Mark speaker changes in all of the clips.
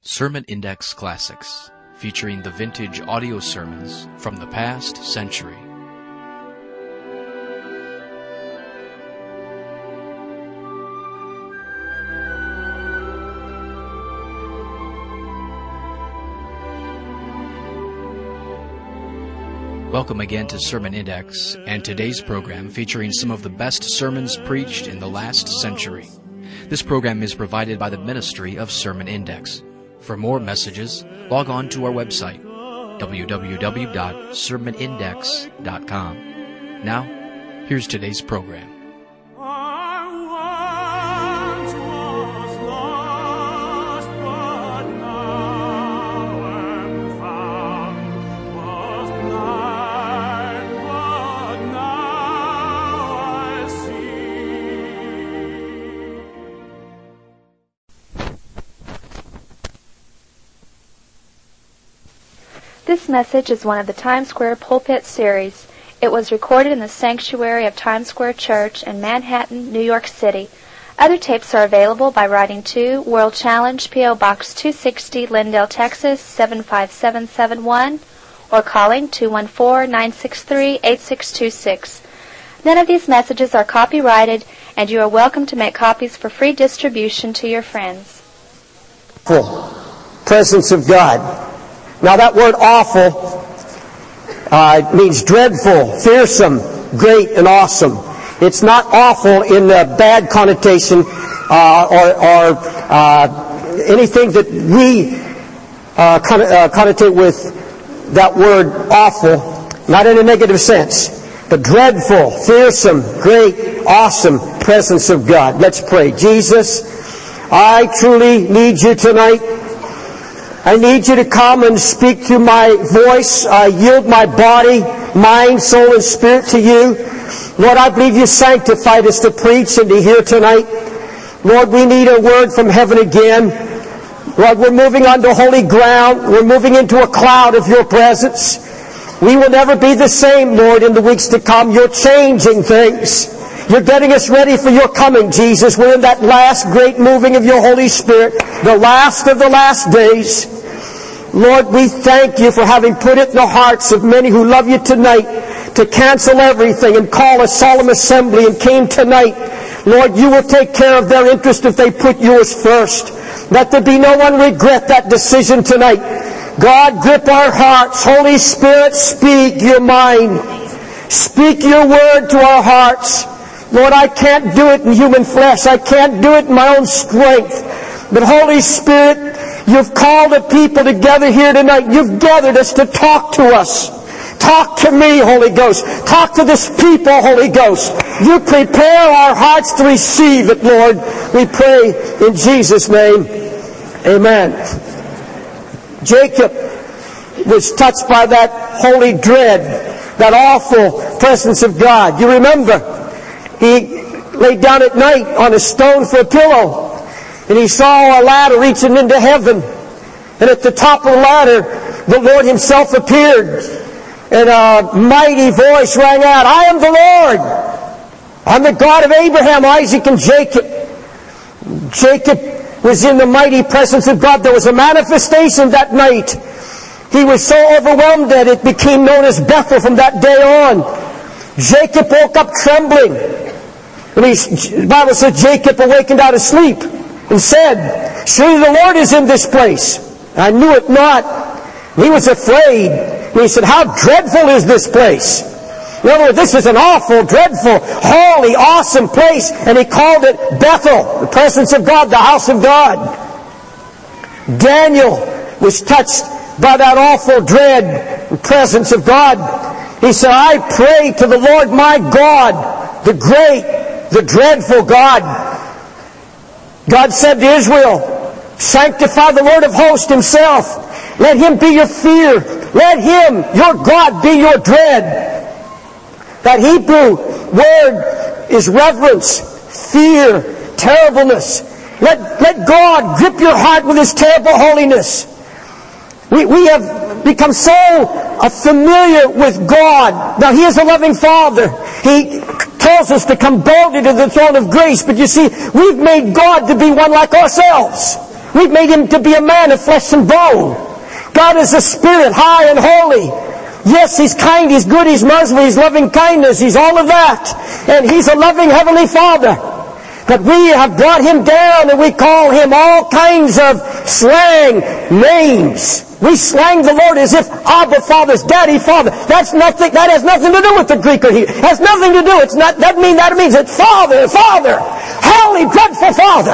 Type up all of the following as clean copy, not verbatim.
Speaker 1: Sermon Index Classics, featuring the vintage audio sermons from the past century. Welcome again to Sermon Index, and today's program featuring some of the best sermons preached in the last century. This program is provided by the Ministry of Sermon Index. For more messages, log on to our website, www.sermonindex.com. Now, here's today's program.
Speaker 2: This message is one of the Times Square Pulpit series. It was recorded in the sanctuary of Times Square Church in Manhattan, New York City. Other tapes are available by writing to World Challenge, P.O. Box 260, Lindale, Texas 75771, or calling 214-963-8626. None of these messages are copyrighted, and you are welcome to make copies for free distribution to your friends.
Speaker 3: Presence of God. Now that word awful means dreadful, fearsome, great, and awesome. It's not awful in the bad connotation or anything that we connotate with that word awful, not in a negative sense, but dreadful, fearsome, great, awesome presence of God. Let's pray. Jesus, I truly need you tonight. I need you to come and speak through my voice. I yield my body, mind, soul, and spirit to you. Lord, I believe you sanctified us to preach and to hear tonight. Lord, we need a word from heaven again. Lord, we're moving onto holy ground. We're moving into a cloud of your presence. We will never be the same, Lord, in the weeks to come. You're changing things. You're getting us ready for your coming, Jesus. We're in that last great moving of your Holy Spirit, the last of the last days. Lord, we thank you for having put it in the hearts of many who love you tonight to cancel everything and call a solemn assembly and came tonight. Lord, you will take care of their interest if they put yours first. Let there be no one regret that decision tonight. God, grip our hearts. Holy Spirit, speak your mind. Speak your word to our hearts. Lord, I can't do it in human flesh. I can't do it in my own strength. But Holy Spirit, you've called a people together here tonight. You've gathered us to talk to us. Talk to me, Holy Ghost. Talk to this people, Holy Ghost. You prepare our hearts to receive it, Lord. We pray in Jesus' name. Amen. Jacob was touched by that holy dread, that awful presence of God. You remember, he laid down at night on a stone for a pillow, and he saw a ladder reaching into heaven. And at the top of the ladder, the Lord himself appeared, and a mighty voice rang out, I am the Lord. I'm the God of Abraham, Isaac, and Jacob. Jacob was in the mighty presence of God. There was a manifestation that night. He was so overwhelmed that it became known as Bethel from that day on. Jacob woke up trembling. And the Bible says Jacob awakened out of sleep and said, surely the Lord is in this place. I knew it not. He was afraid. And he said, how dreadful is this place? In other words, this is an awful, dreadful, holy, awesome place. And he called it Bethel, the presence of God, the house of God. Daniel was touched by that awful dread and presence of God. He said, I pray to the Lord my God, the great, the dreadful God. God said to Israel, sanctify the Lord of hosts himself. Let him be your fear. Let him, your God, be your dread. That Hebrew word is reverence, fear, terribleness. Let God grip your heart with his terrible holiness. We have become so familiar with God. Now, he is a loving Father. He tells us to come boldly to the throne of grace. But you see, we've made God to be one like ourselves. We've made him to be a man of flesh and bone. God is a spirit, high and holy. Yes, he's kind, he's good, he's merciful, he's loving kindness, he's all of that. And he's a loving heavenly Father. But we have brought him down and we call him all kinds of slang names. We slang the Lord as if Abba Father's Daddy Father. That has nothing to do with the Greek or Hebrew. It has nothing to do. It means it's Father, Father. Holy, dreadful Father.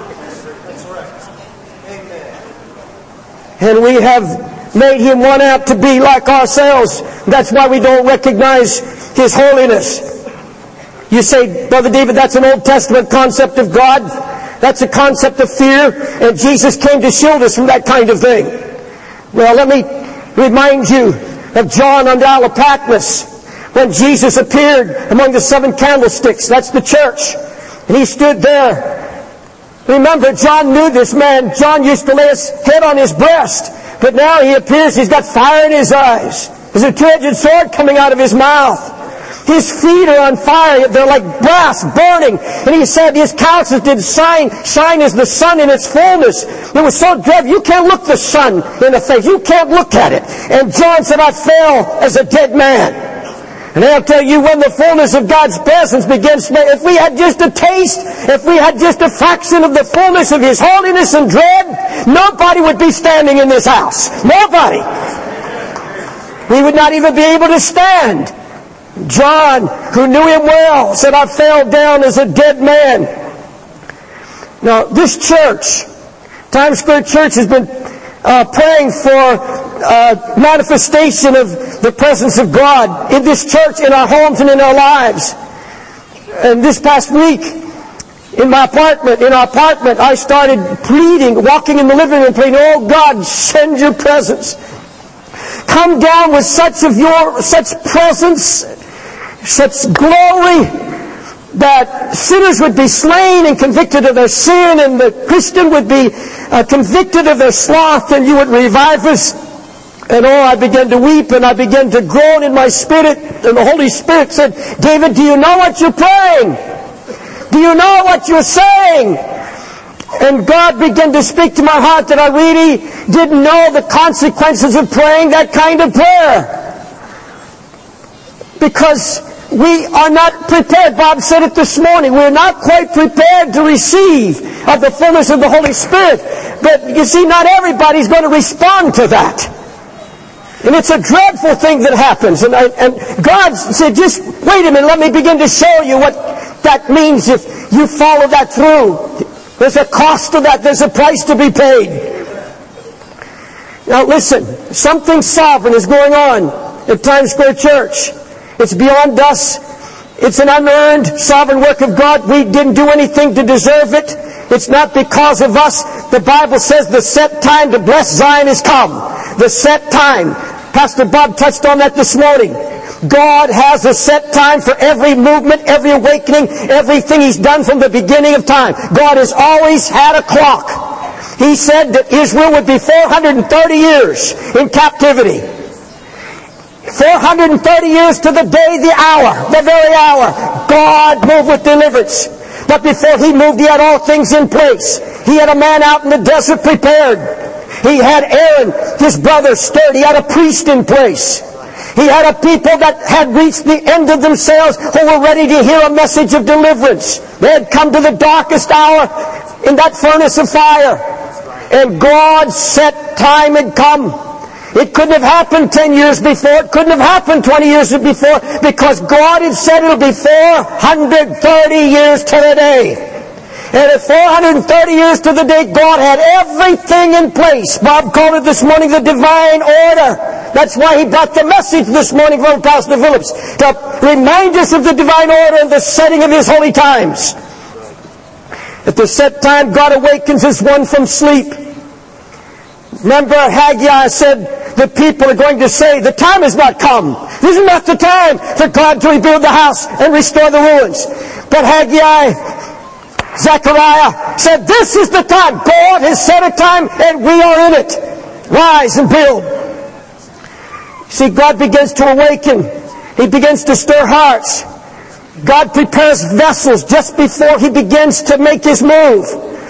Speaker 3: And we have made him one out to be like ourselves. That's why we don't recognize his holiness. You say, Brother David, that's an Old Testament concept of God. That's a concept of fear. And Jesus came to shield us from that kind of thing. Well, let me remind you of John under Isle of Patmos, when Jesus appeared among the 7 candlesticks. That's the church. And he stood there. Remember, John knew this man. John used to lay his head on his breast. But now he appears, he's got fire in his eyes. There's a two-edged sword coming out of his mouth. His feet are on fire. They're like brass burning. And he said his countenance did shine as the sun in its fullness. It was so dreadful. You can't look the sun in the face. You can't look at it. And John said, I fell as a dead man. And I'll tell you, when the fullness of God's presence begins to, if we had just a taste, if we had just a fraction of the fullness of his holiness and dread, nobody would be standing in this house. Nobody. We would not even be able to stand. John, who knew him well, said, I fell down as a dead man. Now, this church, Times Square Church, has been praying for manifestation of the presence of God in this church, in our homes, and in our lives. And this past week, in our apartment, I started pleading, walking in the living room, praying, oh God, send your presence. Come down with such presence, such glory, that sinners would be slain and convicted of their sin, and the Christian would be convicted of their sloth, and you would revive us. And I began to weep, and I began to groan in my spirit, and the Holy Spirit said, David, do you know what you're praying? Do you know what you're saying? And God began to speak to my heart that I really didn't know the consequences of praying that kind of prayer. Because we are not prepared. Bob said it this morning. We're not quite prepared to receive of the fullness of the Holy Spirit. But you see, not everybody's going to respond to that. And it's a dreadful thing that happens. And God said, just wait a minute, let me begin to show you what that means if you follow that through. There's a cost to that. There's a price to be paid. Now listen, something sovereign is going on at Times Square Church. It's beyond us. It's an unearned sovereign work of God. We didn't do anything to deserve it. It's not because of us. The Bible says the set time to bless Zion has come. The set time. Pastor Bob touched on that this morning. God has a set time for every movement, every awakening, everything He's done from the beginning of time. God has always had a clock. He said that Israel would be 430 years in captivity. 430 years to the day, the hour, the very hour. God moved with deliverance. But before He moved, He had all things in place. He had a man out in the desert prepared. He had Aaron, his brother, stirred. He had a priest in place. He had a people that had reached the end of themselves who were ready to hear a message of deliverance. They had come to the darkest hour in that furnace of fire. And God's set time had come. It couldn't have happened 10 years before. It couldn't have happened 20 years before, because God had said it'll be 430 years to the day. And at 430 years to the day, God had everything in place. Bob called it this morning the divine order. That's why he brought the message this morning from Pastor Phillips, to remind us of the divine order and the setting of His holy times. At the set time, God awakens as one from sleep. Remember, Haggai said, the people are going to say, the time has not come. This is not the time for God to rebuild the house and restore the ruins. But Haggai, Zechariah said, this is the time. God has set a time and we are in it. Rise and build. See, God begins to awaken. He begins to stir hearts. God prepares vessels just before He begins to make His move.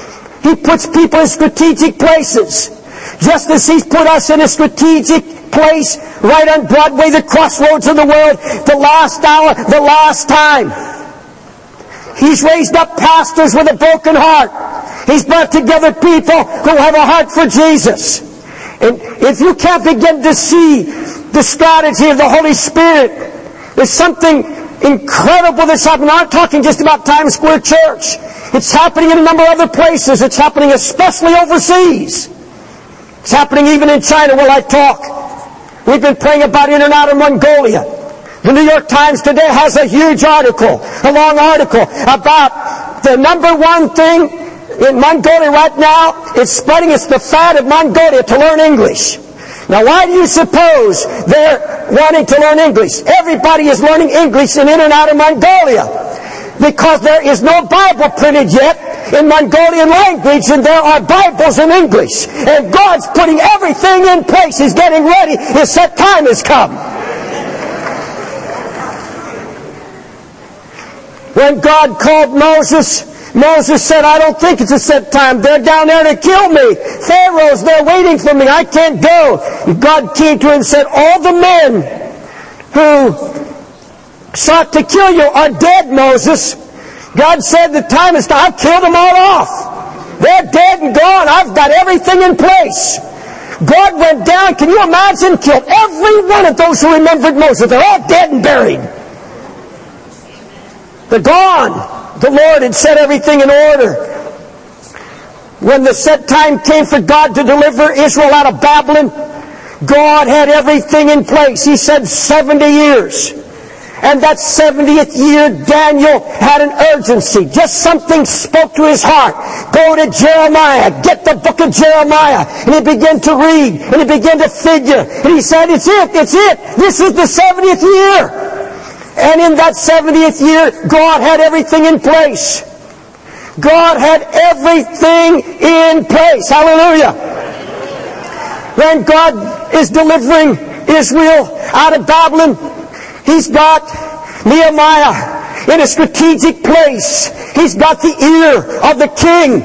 Speaker 3: He puts people in strategic places. Just as He's put us in a strategic place right on Broadway, the crossroads of the world, the last hour, the last time. He's raised up pastors with a broken heart. He's brought together people who have a heart for Jesus. And if you can't begin to see the strategy of the Holy Spirit, there's something incredible that's happening. I'm not talking just about Times Square Church. It's happening in a number of other places. It's happening especially overseas. It's happening even in China where I talk. We've been praying about in and out of Mongolia. The New York Times today has a huge article, a long article, about the number one thing in Mongolia right now. It's spreading. It's the fad of Mongolia to learn English. Now, why do you suppose they're wanting to learn English? Everybody is learning English in and out of Mongolia. Because there is no Bible printed yet in Mongolian language, and there are Bibles in English. And God's putting everything in place. He's getting ready. His set time has come. When God called Moses, Moses said, I don't think it's a set time. They're down there to kill me. Pharaoh's, they're waiting for me. I can't go. God came to him and said, all the men who sought to kill you are dead, Moses. God said the time is time. I've killed them all off. They're dead and gone. I've got everything in place. God went down, can you imagine, killed every one of those who remembered Moses. They're all dead and buried. They're gone. The Lord had set everything in order. When the set time came for God to deliver Israel out of Babylon, God had everything in place. He said 70 years. And that 70th year, Daniel had an urgency. Just something spoke to his heart. Go to Jeremiah. Get the book of Jeremiah. And he began to read. And he began to figure. And he said, it's it. It's it. This is the 70th year. And in that 70th year, God had everything in place. God had everything in place. Hallelujah. When God is delivering Israel out of Babylon, He's got Nehemiah in a strategic place. He's got the ear of the king.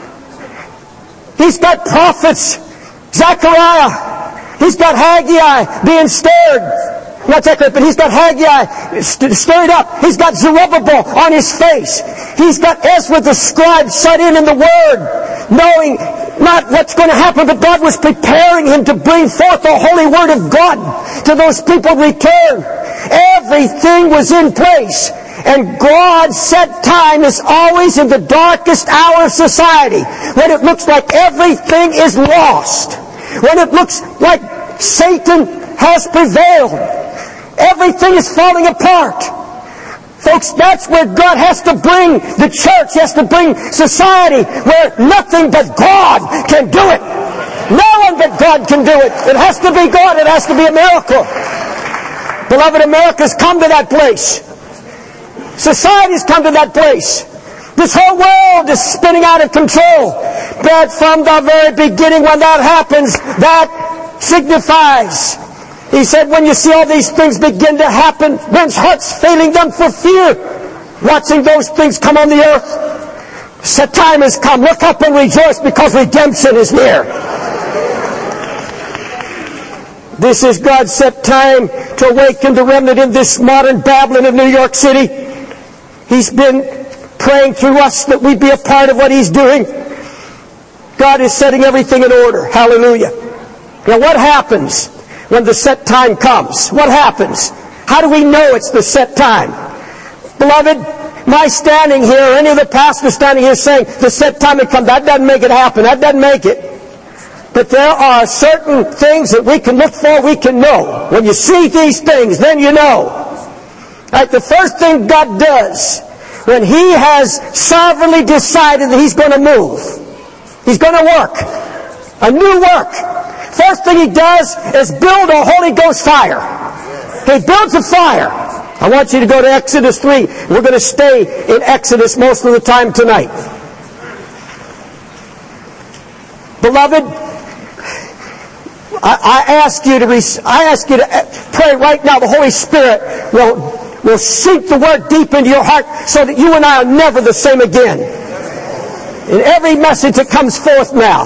Speaker 3: He's got prophets, Zechariah. He's got Haggai being stirred. Not Zechariah, but he's got Haggai stirred up. He's got Zerubbabel on his face. He's got Ezra the scribe shut in the Word, knowing not what's going to happen, but God was preparing him to bring forth the holy Word of God to those people returned. Everything was in place. And God's set time is always in the darkest hour of society, when it looks like everything is lost, when it looks like Satan has prevailed. Everything is falling apart. Folks, that's where God has to bring the church, has to bring society, where nothing but God can do it. No one but God can do it. It has to be God. It has to be a miracle. Beloved, America's come to that place. Society's come to that place. This whole world is spinning out of control. But from the very beginning, when that happens, that signifies. He said, when you see all these things begin to happen, men's hearts failing them for fear, watching those things come on the earth, set time has come. Look up and rejoice, because redemption is near. This is God's set time to awaken the remnant in this modern Babylon of New York City. He's been praying through us that we be a part of what He's doing. God is setting everything in order. Hallelujah. Now, what happens when the set time comes? What happens? How do we know it's the set time? Beloved, my standing here, or any of the pastors standing here saying the set time had come, that doesn't make it happen. That doesn't make it. But there are certain things that we can look for, we can know. When you see these things, then you know. Like the first thing God does, when He has sovereignly decided that He's going to move, He's going to work, a new work. First thing He does is build a Holy Ghost fire. He builds a fire. I want you to go to Exodus 3. We're going to stay in Exodus most of the time tonight. Beloved, I ask you to pray right now. The Holy Spirit will sink the Word deep into your heart, so that you and I are never the same again. in every message that comes forth now.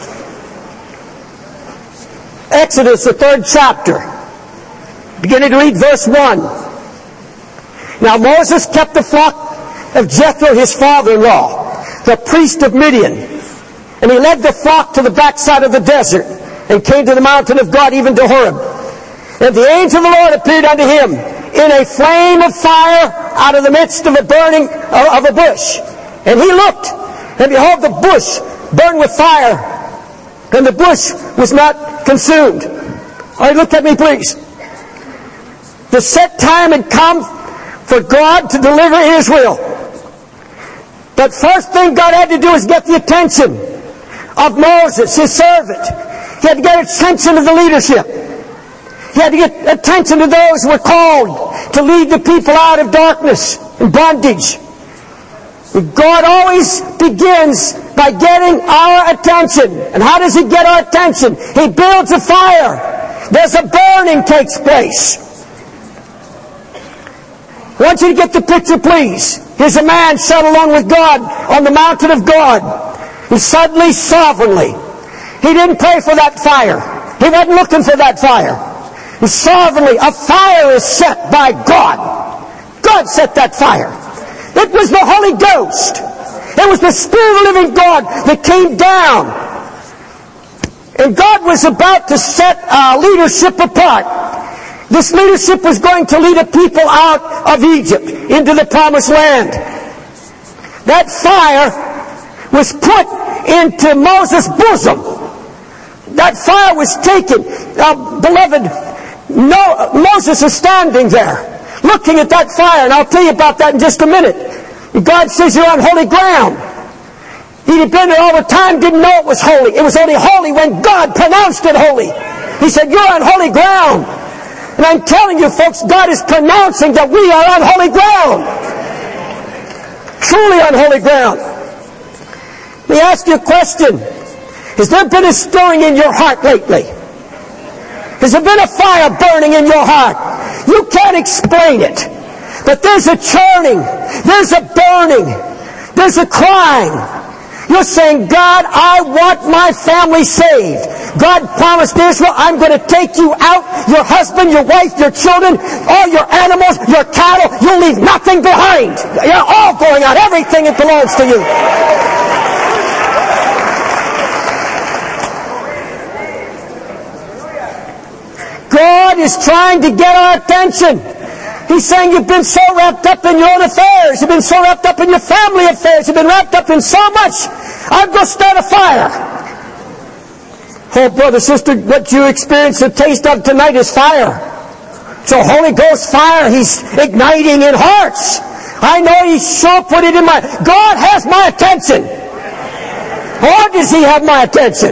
Speaker 3: Exodus, the 3rd chapter, beginning to read verse 1. Now Moses kept the flock of Jethro, his father-in-law, the priest of Midian, and he led the flock to the backside of the desert, and came to the mountain of God, even to Horeb. And the angel of the Lord appeared unto him in a flame of fire out of the midst of a burning of a bush. And he looked, and behold, the bush burned with fire, and the bush was not consumed. All right, look at me, please. The set time had come for God to deliver Israel. But first thing God had to do is get the attention of Moses, his servant. He had to get attention of the leadership. He had to get attention to those who were called to lead the people out of darkness and bondage. God always begins by getting our attention. And how does He get our attention? He builds a fire. There's a burning takes place. I want you to get the picture, please. Here's a man set along with God on the mountain of God. He suddenly, sovereignly, he didn't pray for that fire. He wasn't looking for that fire. And sovereignly, a fire is set by God. God set that fire. It was the Holy Ghost. It was the Spirit of the living God that came down. And God was about to set leadership apart. This leadership was going to lead a people out of Egypt into the Promised Land. That fire was put into Moses' bosom. That fire was taken. Beloved, Moses is standing there, looking at that fire, and I'll tell you about that in just a minute. God says you're on holy ground. He'd have been there all the time, didn't know it was holy. It was only holy when God pronounced it holy. He said, you're on holy ground. And I'm telling you, folks, God is pronouncing that we are on holy ground. Truly on holy ground. Let me ask you a question. Has there been a stirring in your heart lately? Has there been a fire burning in your heart? You can't explain it. But there's a churning. There's a burning. There's a crying. You're saying, God, I want my family saved. God promised Israel, I'm going to take you out, your husband, your wife, your children, all your animals, your cattle. You'll leave nothing behind. You're all going out, everything that belongs to you. God is trying to get our attention. He's saying you've been so wrapped up in your own affairs. You've been so wrapped up in your family affairs. You've been wrapped up in so much. I'm going to start a fire. Oh, brother, sister, what you experience the taste of tonight is fire. It's a Holy Ghost fire. He's igniting in hearts. I know He's sure put it in my... God has my attention. Or does He have my attention?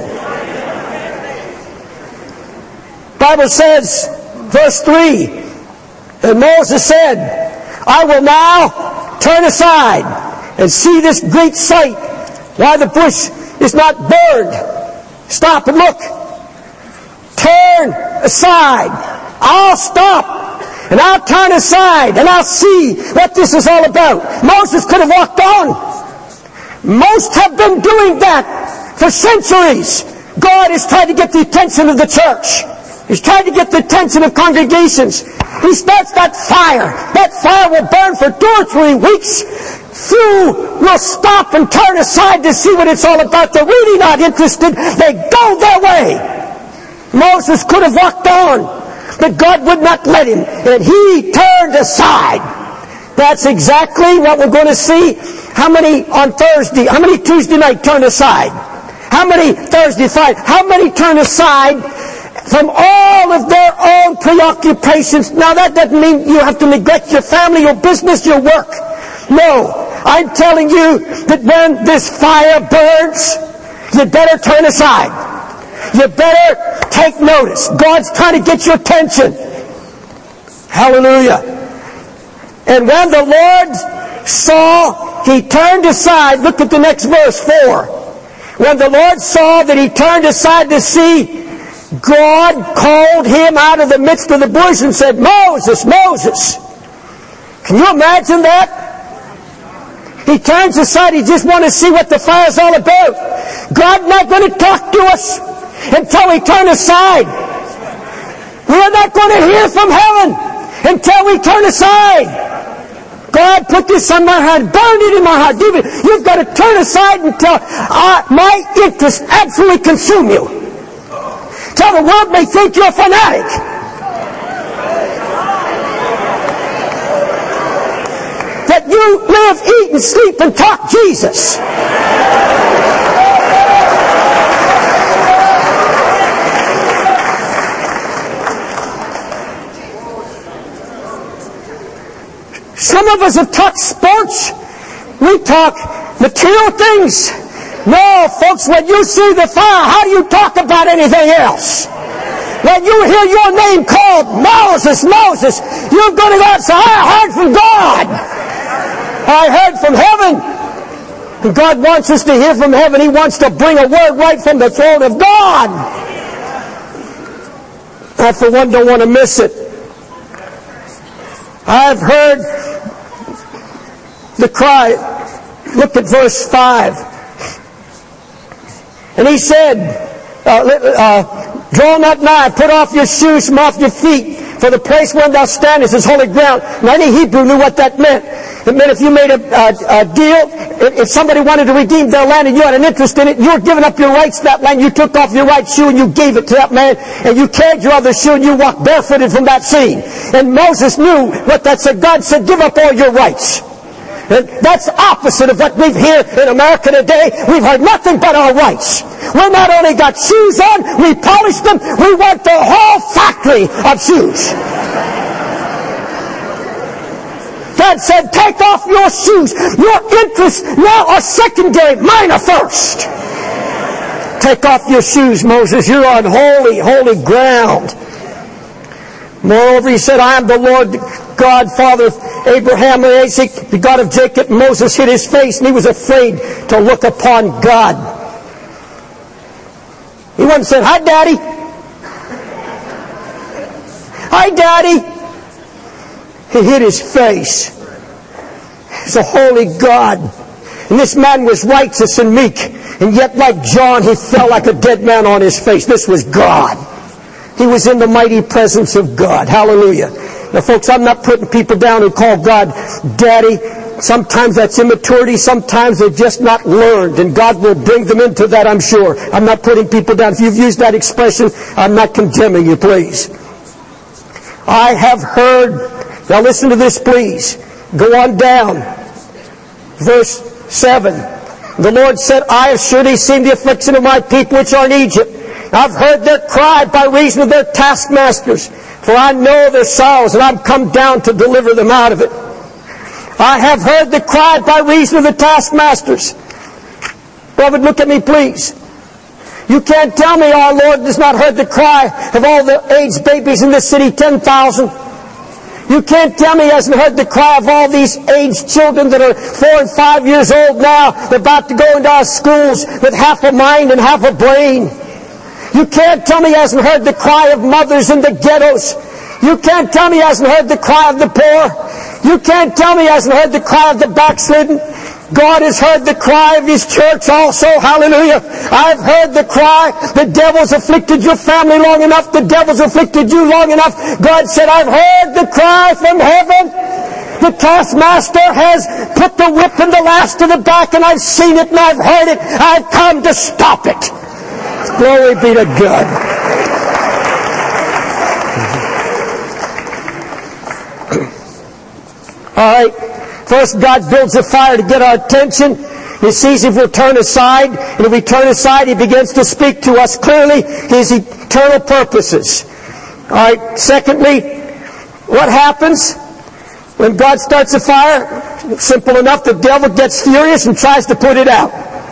Speaker 3: The Bible says, verse 3, and Moses said, I will now turn aside and see this great sight, why the bush is not burned. Stop and look. Turn aside. I'll stop and I'll turn aside and I'll see what this is all about. Moses could have walked on. Most have been doing that for centuries. God is trying to get the attention of the church. He's trying to get the attention of congregations. He starts that fire. That fire will burn for 2 or 3 weeks. Few will stop and turn aside to see what it's all about. They're really not interested. They go their way. Moses could have walked on, but God would not let him. And he turned aside. That's exactly what we're going to see. How many on Thursday? How many Tuesday night turned aside? How many Thursday, Friday? How many turned aside from all of their own preoccupations? Now that doesn't mean you have to neglect your family, your business, your work. No, I'm telling you that when this fire burns, you better turn aside. You better take notice. God's trying to get your attention. Hallelujah. And when the Lord saw, He turned aside. Look at the next verse, 4. When the Lord saw that he turned aside to see, God called him out of the midst of the bush and said, Moses, Moses. Can you imagine that? He turns aside. He just wants to see what the fire's all about. God's not going to talk to us until we turn aside. We're not going to hear from heaven until we turn aside. God put this on my heart, burned it in my heart. You've got to turn aside until my interests absolutely consume you. Till the world may think you're a fanatic. That you live, eat, and sleep and talk Jesus. Some of us have talked sports. We talk material things. No, folks, when you see the fire, how do you talk about anything else? When you hear your name called, Moses, Moses, you're going to go and say, I heard from God. I heard from heaven. And God wants us to hear from heaven. He wants to bring a word right from the throne of God. I, for one, don't want to miss it. I've heard the cry. Look at verse 5. And he said, draw not nigh, put off your shoes from off your feet, for the place where thou standest is holy ground. Now, any Hebrew knew what that meant. It meant if you made a deal, if somebody wanted to redeem their land and you had an interest in it, you were giving up your rights to that land, you took off your right shoe and you gave it to that man, and you carried your other shoe and you walked barefooted from that scene. And Moses knew what that said. God said, give up all your rights. And that's opposite of what we've here in America today. We've heard nothing but our rights. We not only got shoes on, we polished them, we want the whole factory of shoes. God said, take off your shoes. Your interests now are secondary. Mine are first. Take off your shoes, Moses. You're on holy, holy ground. Moreover, he said, I am the Lord God, Father of Abraham and Isaac, the God of Jacob. Moses hid his face and he was afraid to look upon God. He went and said, hi, Daddy. Hi, Daddy. He hid his face. He's a holy God. And this man was righteous and meek. And yet, like John, he fell like a dead man on his face. This was God. He was in the mighty presence of God. Hallelujah. Now, folks, I'm not putting people down who call God Daddy. Sometimes that's immaturity. Sometimes they're just not learned. And God will bring them into that, I'm sure. I'm not putting people down. If you've used that expression, I'm not condemning you, please. I have heard... Now listen to this, please. Go on down. Verse 7. The Lord said, I have surely seen the affliction of my people which are in Egypt. I've heard their cry by reason of their taskmasters. For I know their sorrows, and I've come down to deliver them out of it. I have heard the cry by reason of the taskmasters. Beloved, look at me, please. You can't tell me our Lord has not heard the cry of all the AIDS babies in this city, 10,000. You can't tell me he hasn't heard the cry of all these AIDS children that are 4 and 5 years old now, about to go into our schools with half a mind and half a brain. You can't tell me he hasn't heard the cry of mothers in the ghettos. You can't tell me he hasn't heard the cry of the poor. You can't tell me he hasn't heard the cry of the backslidden. God has heard the cry of His church also. Hallelujah. I've heard the cry. The devil's afflicted your family long enough. The devil's afflicted you long enough. God said, I've heard the cry from heaven. The taskmaster has put the whip in the last to the back, and I've seen it and I've heard it. I've come to stop it. Glory be to God. All right. First, God builds a fire to get our attention. He sees if we'll turn aside. And if we turn aside, He begins to speak to us clearly His eternal purposes. All right. Secondly, what happens when God starts a fire? Simple enough. The devil gets furious and tries to put it out.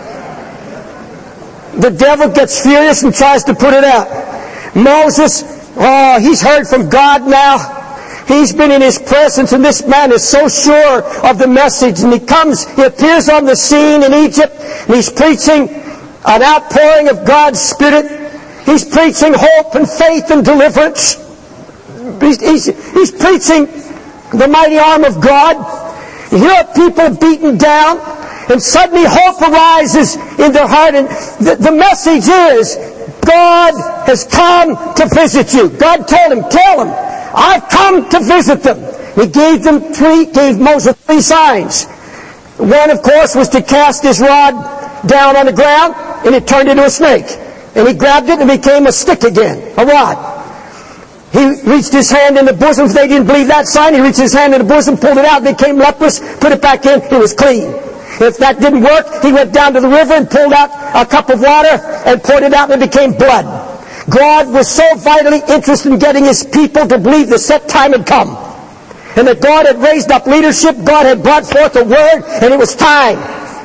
Speaker 3: The devil gets furious and tries to put it out. Moses, he's heard from God now. He's been in His presence, and this man is so sure of the message. And he appears on the scene in Egypt, and he's preaching an outpouring of God's Spirit. He's preaching hope and faith and deliverance. He's preaching the mighty arm of God. Here are people beaten down, and suddenly hope arises in their heart. And the message is, God has come to visit you. God told him, tell him, I've come to visit them. He gave Moses 3 signs. One, of course, was to cast his rod down on the ground, and it turned into a snake. And he grabbed it and it became a stick again, a rod. He reached his hand in the bosom. If they didn't believe that sign, he reached his hand in the bosom, pulled it out, became leprous, put it back in, it was clean. If that didn't work, he went down to the river and pulled out a cup of water and poured it out, and it became blood. God was so vitally interested in getting his people to believe the set time had come. And that God had raised up leadership, God had brought forth a word, and it was time.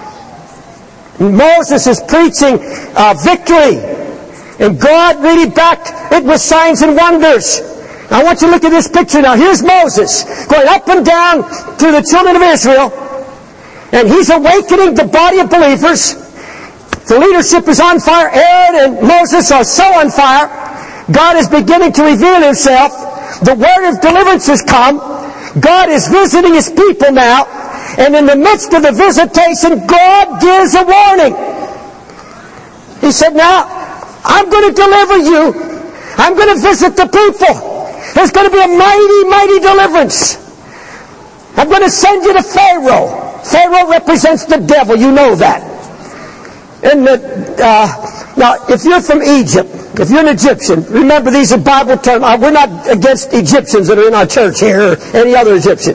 Speaker 3: Moses is preaching victory. And God really backed it with signs and wonders. Now I want you to look at this picture now. Here's Moses going up and down to the children of Israel. And he's awakening the body of believers. The leadership is on fire. Aaron and Moses are so on fire. God is beginning to reveal himself. The word of deliverance has come. God is visiting his people now. And in the midst of the visitation, God gives a warning. He said, now, I'm going to deliver you. I'm going to visit the people. There's going to be a mighty, mighty deliverance. I'm going to send you to Pharaoh. Pharaoh represents the devil. You know that. And now, if you're from Egypt, if you're an Egyptian, remember these are Bible terms. We're not against Egyptians that are in our church here or any other Egyptian.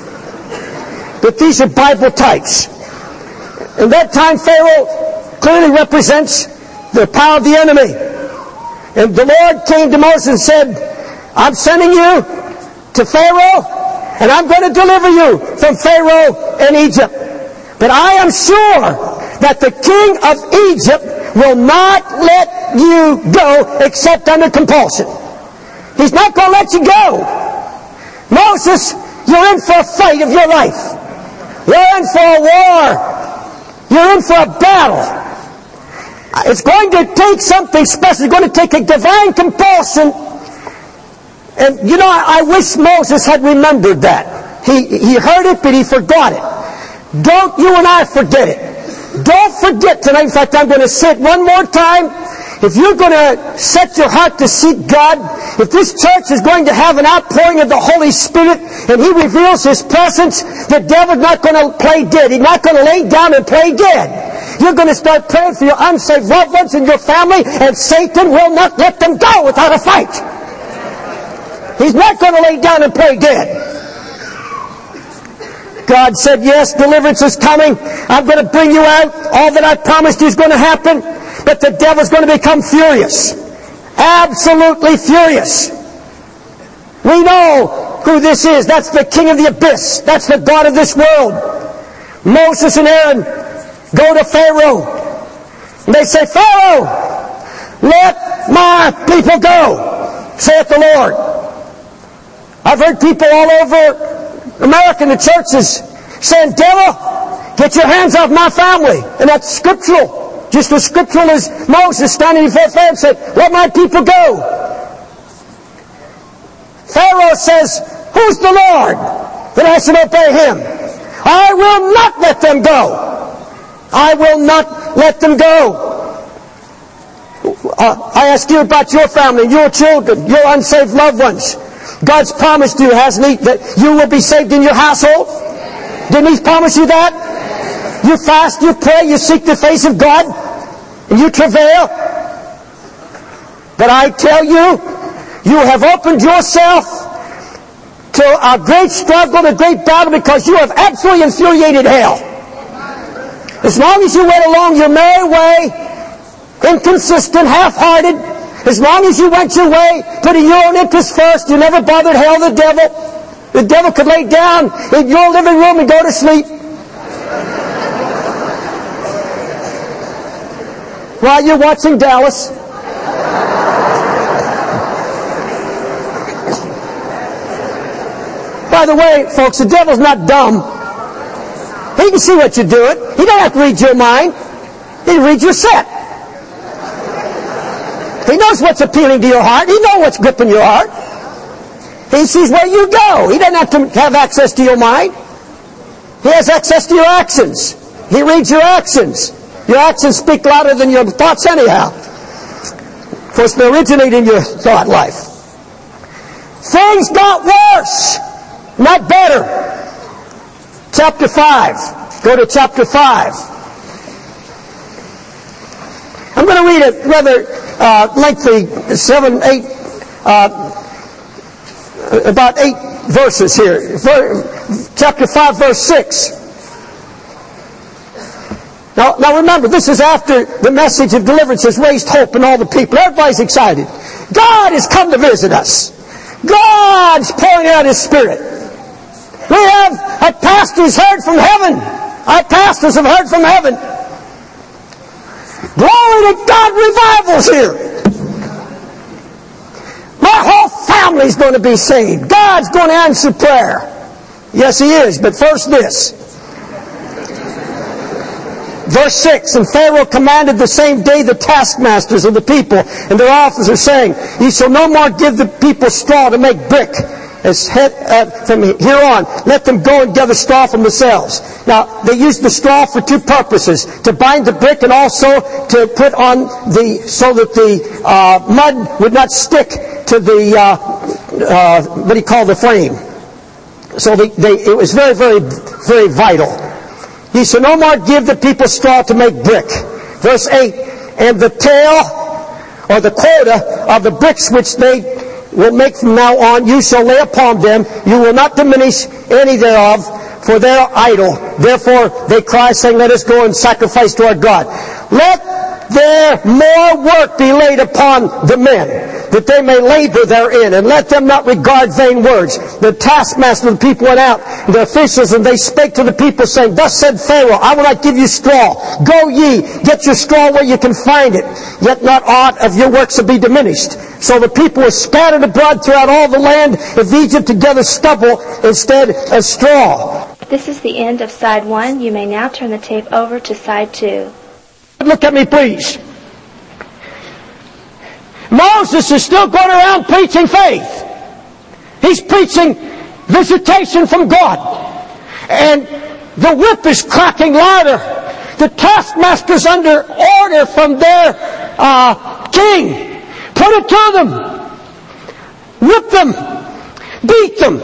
Speaker 3: But these are Bible types. In that time, Pharaoh clearly represents the power of the enemy. And the Lord came to Moses and said, I'm sending you to Pharaoh, and I'm going to deliver you from Pharaoh and Egypt. But I am sure that the king of Egypt will not let you go except under compulsion. He's not going to let you go. Moses, you're in for a fight of your life. You're in for a war. You're in for a battle. It's going to take something special. It's going to take a divine compulsion. And, you know, I wish Moses had remembered that. He heard it, but he forgot it. Don't you and I forget it. Don't forget tonight. In fact, I'm going to say it one more time. If you're going to set your heart to seek God, if this church is going to have an outpouring of the Holy Spirit and He reveals His presence, the devil's not going to play dead. He's not going to lay down and play dead. You're going to start praying for your unsaved loved ones in your family, and Satan will not let them go without a fight. He's not going to lay down and play dead. God said, yes, deliverance is coming. I'm going to bring you out. All that I promised you is going to happen. But the devil's going to become furious. Absolutely furious. We know who this is. That's the king of the abyss. That's the God of this world. Moses and Aaron go to Pharaoh. And they say, Pharaoh, let my people go, saith the Lord. I've heard people all over America in the churches saying, devil, get your hands off my family. And that's scriptural. Just as scriptural as Moses standing before Pharaoh and said, let my people go. Pharaoh says, who's the Lord that I should obey him? I will not let them go. I will not let them go. I ask you about your family, your children, your unsaved loved ones. God's promised you, hasn't He, that you will be saved in your household? Didn't He promise you that? You fast, you pray, you seek the face of God, and you travail. But I tell you, you have opened yourself to a great struggle, a great battle, because you have absolutely infuriated hell. As long as you went along your merry way, inconsistent, half-hearted, as long as you went your way, putting your own interests first, you never bothered hell, the devil. The devil could lay down in your living room and go to sleep. While you're watching Dallas. By the way, folks, the devil's not dumb. He can see what you're doing. He don't have to read your mind. He reads your set. He knows what's appealing to your heart. He knows what's gripping your heart. He sees where you go. He doesn't have to have access to your mind. He has access to your actions. He reads your actions. Your actions speak louder than your thoughts anyhow. Of course, they originate in your thought life. Things got worse, not better. Chapter 5. Go to chapter 5. I'm going to read a rather lengthy about 8 verses here. Chapter 5, verse 6. Now remember, this is after the message of deliverance has raised hope in all the people. Everybody's excited. God has come to visit us. God's pouring out His Spirit. We have a pastor who's heard from heaven. Our pastors have heard from heaven. Glory to God, revival's here. My whole family's going to be saved. God's going to answer prayer. Yes, He is. But first this. Verse 6, and Pharaoh commanded the same day the taskmasters of the people and their officers, saying, Ye shall no more give the people straw to make brick. From here on, let them go and gather straw from themselves. Now, they used the straw for 2 purposes: to bind the brick and also to put on so that the mud would not stick to the the flame. So it was very, very, very vital. Ye shall no more give the people straw to make brick. Verse 8, and the tale, or the quota, of the bricks which they will make from now on, you shall lay upon them. You will not diminish any thereof, for they are idle. Therefore they cry, saying, Let us go and sacrifice to our God. Let there more work be laid upon the men, that they may labor therein, and let them not regard vain words. The taskmaster of the people went out, the officials, and they spake to the people, saying, Thus said Pharaoh, I will not give you straw. Go ye, get your straw where you can find it. Yet not aught of your work shall be diminished. So the people were scattered abroad throughout all the land of Egypt to gather stubble instead of straw.
Speaker 2: This is the end of side 1. You may now turn the tape over to side 2.
Speaker 3: Look at me, please. Moses is still going around preaching faith. He's preaching visitation from God. And the whip is cracking louder. The taskmaster's under order from their king. Put it to them. Whip them. Beat them.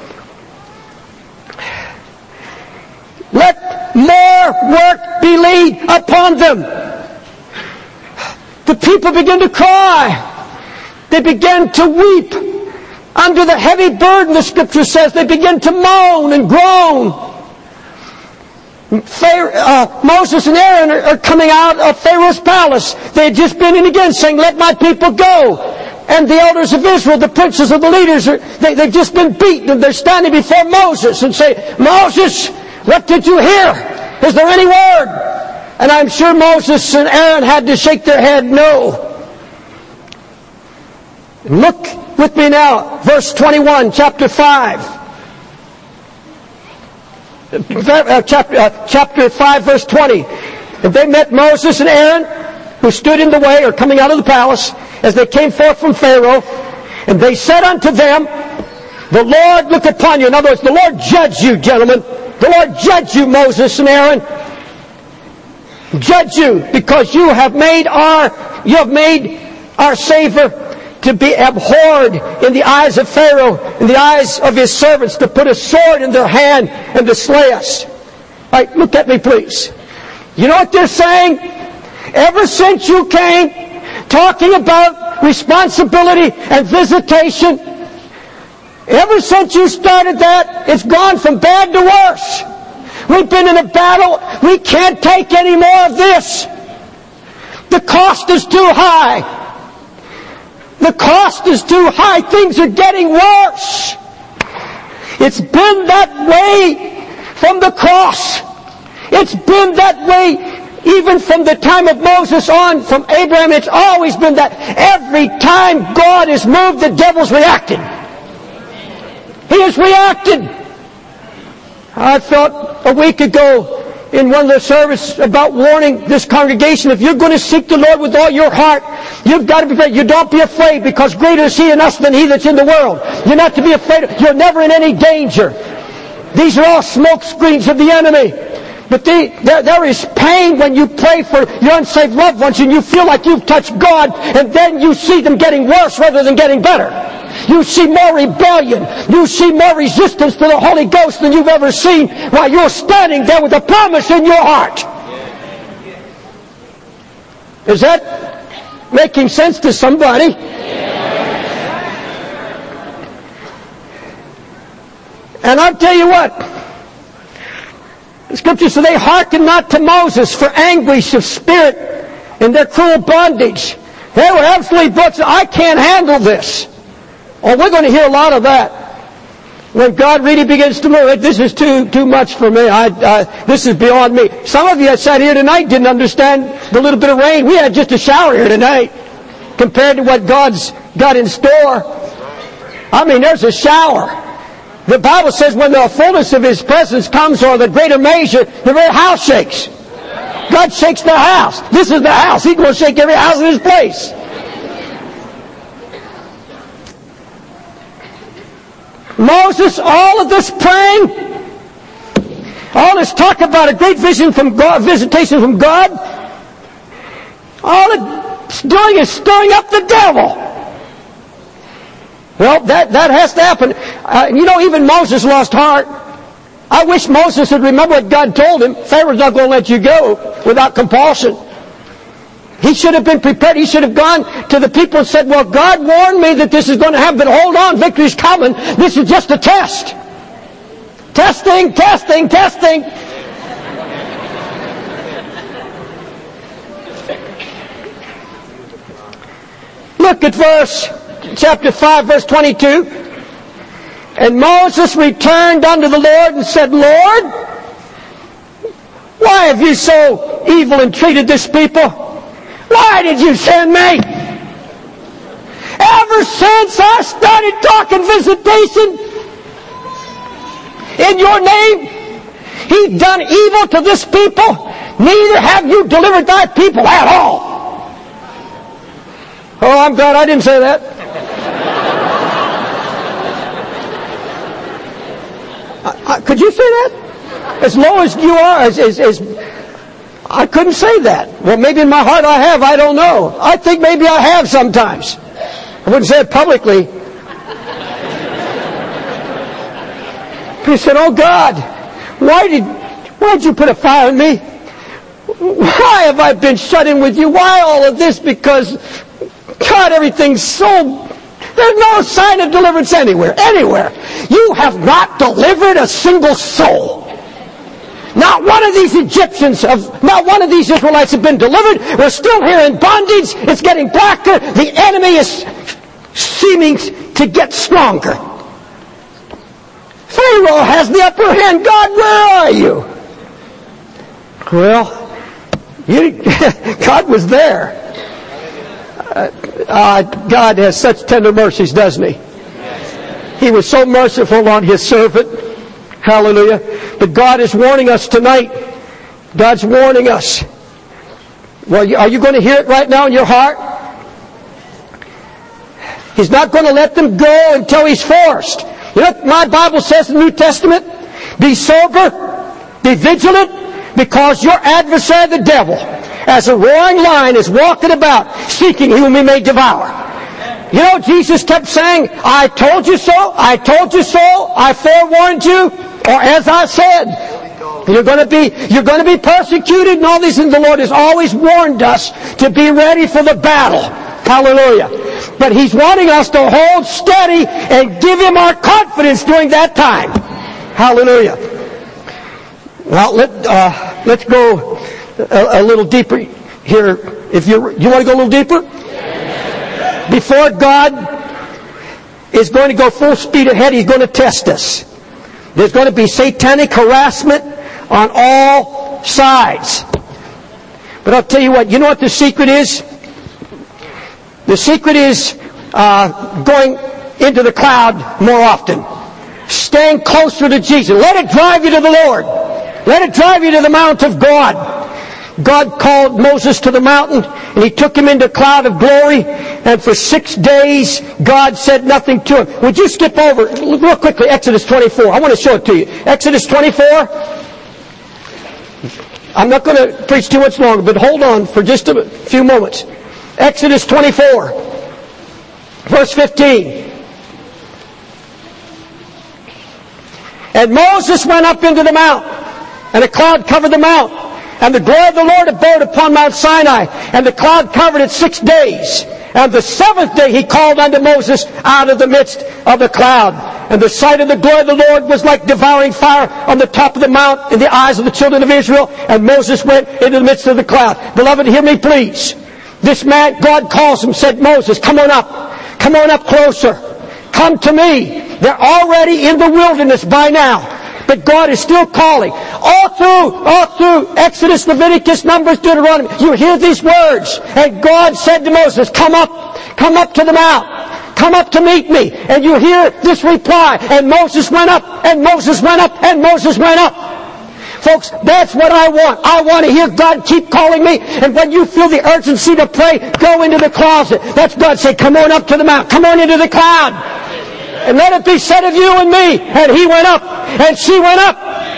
Speaker 3: Let more work be laid upon them. The people begin to cry. They begin to weep under the heavy burden, the Scripture says. They begin to moan and groan. Moses and Aaron are coming out of Pharaoh's palace. They had just been in again saying, Let my people go. And the elders of Israel, the princes of the leaders, they've just been beaten. And they're standing before Moses and say, Moses, what did you hear? Is there any word? And I'm sure Moses and Aaron had to shake their head, no. Look with me now, verse 21, chapter 5. Chapter 5, verse 20. And they met Moses and Aaron, who stood in the way, or coming out of the palace, as they came forth from Pharaoh. And they said unto them, The Lord look upon you. In other words, the Lord judge you, gentlemen. The Lord judge you, Moses and Aaron. Judge you, because you have made our Savior to be abhorred in the eyes of Pharaoh, in the eyes of his servants, to put a sword in their hand and to slay us. Right, look at me, please. You know what they're saying? Ever since you came talking about responsibility and visitation, ever since you started that, it's gone from bad to worse. We've been in a battle. We can't take any more of this. The cost is too high. The cost is too high. Things are getting worse. It's been that way from the cross. It's been that way even from the time of Moses on, from Abraham. It's always been that. Every time God is moved, the devil's reacted. He has reacted. I thought a week ago in one of the services about warning this congregation, if you're going to seek the Lord with all your heart, you've got to be afraid. You don't be afraid, because greater is He in us than he that's in the world. You're not to be afraid. You're never in any danger. These are all smoke screens of the enemy. But there is pain when you pray for your unsaved loved ones and you feel like you've touched God, and then you see them getting worse rather than getting better. You see more rebellion. You see more resistance to the Holy Ghost than you've ever seen while you're standing there with a promise in your heart. Is that making sense to somebody? And I'll tell you what, the Scripture says they hearkened not to Moses for anguish of spirit in their cruel bondage. They were absolutely books. I can't handle this. Oh, we're going to hear a lot of that. When God really begins to move, this is too much for me. This is beyond me. Some of you that sat here tonight didn't understand the little bit of rain. We had just a shower here tonight compared to what God's got in store. I mean, there's a shower. The Bible says when the fullness of His presence comes, or the greater measure, the very house shakes. God shakes the house. This is the house. He's going to shake every house in His place. Moses, all of this praying, all this talk about a great vision from God, visitation from God, all it's doing is stirring up the devil. Well, that has to happen. Even Moses lost heart. I wish Moses had remembered what God told him. Pharaoh's not going to let you go without compulsion. He should have been prepared. He should have gone to the people and said, well, God warned me that this is going to happen, but hold on, victory's coming. This is just a test. Testing. Look at chapter 5, verse 22. And Moses returned unto the Lord and said, Lord, why have you so evil entreated this people? Why did you send me? Ever since I started talking visitation in your name, He's done evil to this people. Neither have you delivered thy people at all. Oh, I'm glad I didn't say that. Could you say that? As low as you are, I couldn't say that. Well, maybe in my heart I have. I don't know. I think maybe I have sometimes. I wouldn't say it publicly. He said, oh God, why did you put a fire in me? Why have I been shut in with you? Why all of this? Because, God, everything's so... There's no sign of deliverance anywhere. You have not delivered a single soul. Not one of these not one of these Israelites have been delivered. We're still here in bondage. It's getting blacker. The enemy is seeming to get stronger. Pharaoh has the upper hand. God, where are you? Well, God was there. God has such tender mercies, doesn't He? He was so merciful on His servant. Hallelujah. But God is warning us tonight. God's warning us. Well, are you going to hear it right now in your heart? He's not going to let them go until He's forced. You know what my Bible says in the New Testament? Be sober, be vigilant, because your adversary, the devil, as a roaring lion, is walking about, seeking whom he may devour. You know, Jesus kept saying, I told you so, I told you so, I forewarned you, or as I said, you're going to be persecuted and all these things. The Lord has always warned us to be ready for the battle. Hallelujah. But He's wanting us to hold steady and give Him our confidence during that time. Hallelujah. Well, let's go a little deeper here. You want to go a little deeper? Before God is going to go full speed ahead, He's going to test us. There's going to be satanic harassment on all sides. But I'll tell you what, you know what the secret is? The secret is going into the cloud more often. Staying closer to Jesus. Let it drive you to the Lord. Let it drive you to the mount of God. God called Moses to the mountain, and He took him into a cloud of glory, and for 6 days, God said nothing to him. Would you skip over, real quickly, Exodus 24. I want to show it to you. Exodus 24. I'm not going to preach too much longer, but hold on for just a few moments. Exodus 24, verse 15. And Moses went up into the mount, and a cloud covered the mount. And the glory of the Lord abode upon Mount Sinai, and the cloud covered it 6 days. And the 7th day he called unto Moses out of the midst of the cloud. And the sight of the glory of the Lord was like devouring fire on the top of the mount in the eyes of the children of Israel. And Moses went into the midst of the cloud. Beloved, hear me please. This man, God calls him, said, Moses, come on up. Come on up closer. Come to me. They're already in the wilderness by now. But God is still calling. All through Exodus, Leviticus, Numbers, Deuteronomy, you hear these words. And God said to Moses, come up to the mount. Come up to meet me. And you hear this reply. And Moses went up, and Moses went up, and Moses went up. Folks, that's what I want. I want to hear God keep calling me. And when you feel the urgency to pray, go into the closet. That's God saying, come on up to the mount. Come on into the cloud. And let it be said of you and me. And he went up, and she went up.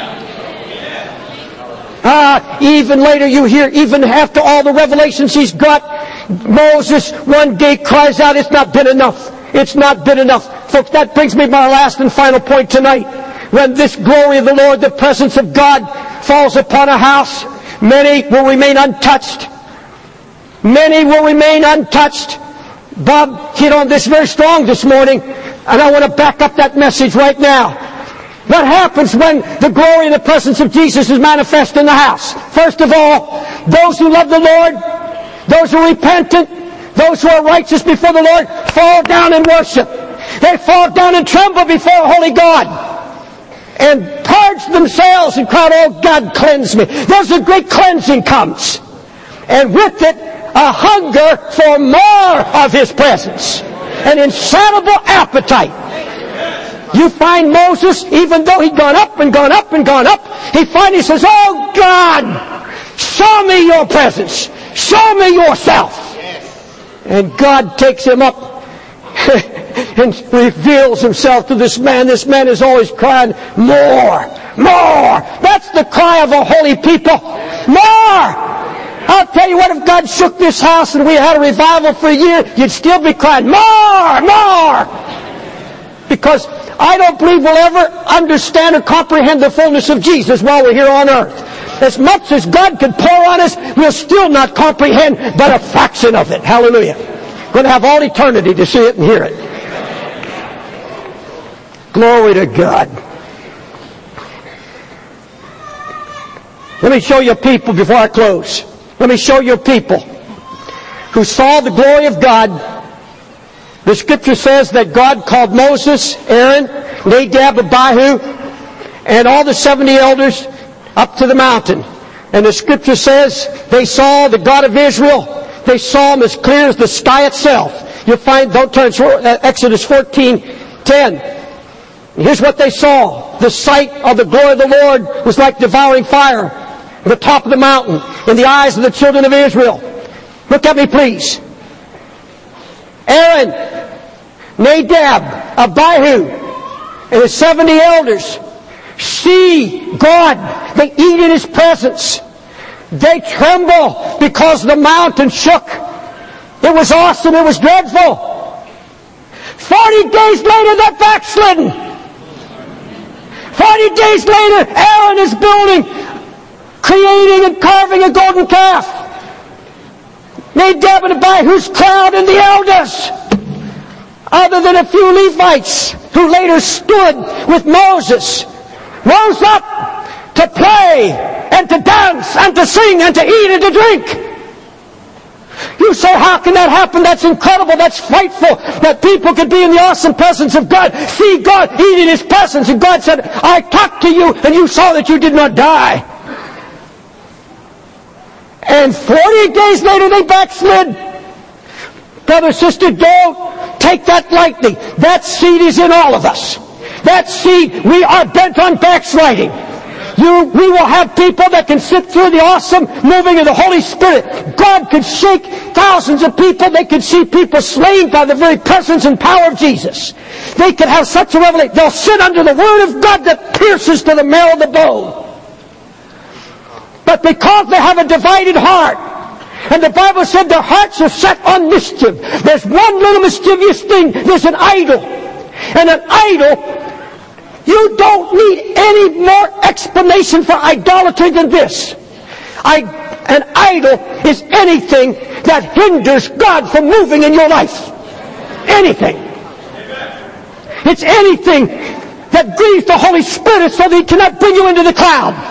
Speaker 3: Even later you hear, even after all the revelations he's got, Moses one day cries out, it's not been enough. It's not been enough. Folks, that brings me to my last and final point tonight. When this glory of the Lord, the presence of God, falls upon a house, many will remain untouched. Many will remain untouched. Bob hit on this very strong this morning, and I want to back up that message right now. What happens when the glory and the presence of Jesus is manifest in the house? First of all, those who love the Lord, those who are repentant, those who are righteous before the Lord, fall down and worship. They fall down and tremble before a holy God, and purge themselves and cry, oh God, cleanse me. There's a great cleansing comes. And with it, a hunger for more of His presence. An insatiable appetite. You find Moses, even though he'd gone up and gone up and gone up, he finally says, oh God, show me your presence. Show me yourself. And God takes him up and reveals Himself to this man. This man is always crying, more, more. That's the cry of a holy people. More. I'll tell you what, if God shook this house and we had a revival for a year, you'd still be crying, more, more. Because I don't believe we'll ever understand or comprehend the fullness of Jesus while we're here on earth. As much as God could pour on us, we'll still not comprehend but a fraction of it. Hallelujah. We're going to have all eternity to see it and hear it. Glory to God. Let me show you people before I close. Let me show you people who saw the glory of God. The Scripture says that God called Moses, Aaron, Nadab, Abihu, and all the 70 elders up to the mountain. And the Scripture says they saw the God of Israel. They saw Him as clear as the sky itself. You'll find, don't turn, Exodus 14:10. Here's what they saw. The sight of the glory of the Lord was like devouring fire at the top of the mountain in the eyes of the children of Israel. Look at me, please. Aaron, Nadab, Abihu, and the 70 elders see God. They eat in His presence. They tremble because the mountain shook. It was awesome. It was dreadful. 40 days later, they're backslidden. 40 days later, Aaron is building, creating and carving a golden calf. Nadab and Abihu's crowd and the elders, other than a few Levites who later stood with Moses, rose up to play and to dance and to sing and to eat and to drink. You say, how can that happen? That's incredible. That's frightful that people could be in the awesome presence of God, see God, eat in His presence. And God said, I talked to you and you saw that you did not die. And 40 days later they backslid. Brother, sister, don't take that lightly. That seed is in all of us. That seed, we are bent on backsliding. We will have people that can sit through the awesome moving of the Holy Spirit. God could shake thousands of people. They could see people slain by the very presence and power of Jesus. They could have such a revelation. They'll sit under the Word of God that pierces to the marrow of the bone. But because they have a divided heart, and the Bible said their hearts are set on mischief. There's one little mischievous thing. There's an idol. And an idol, you don't need any more explanation for idolatry than this. An idol is anything that hinders God from moving in your life. Anything. It's anything that grieves the Holy Spirit so that He cannot bring you into the cloud.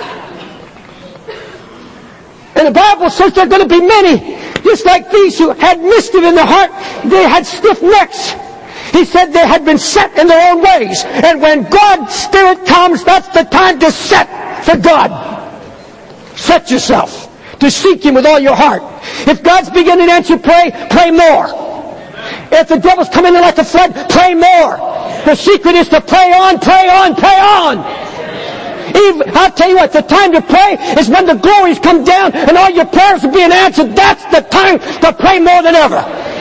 Speaker 3: And the Bible says there are going to be many, just like these who had mischief in their heart. They had stiff necks. He said they had been set in their own ways. And when God's Spirit comes, that's the time to set for God. Set yourself to seek Him with all your heart. If God's beginning to answer prayer, pray more. If the devil's coming in like a flood, pray more. The secret is to pray on, pray on, pray on. I'll tell you what, the time to pray is when the glories come down and all your prayers are being answered. That's the time to pray more than ever.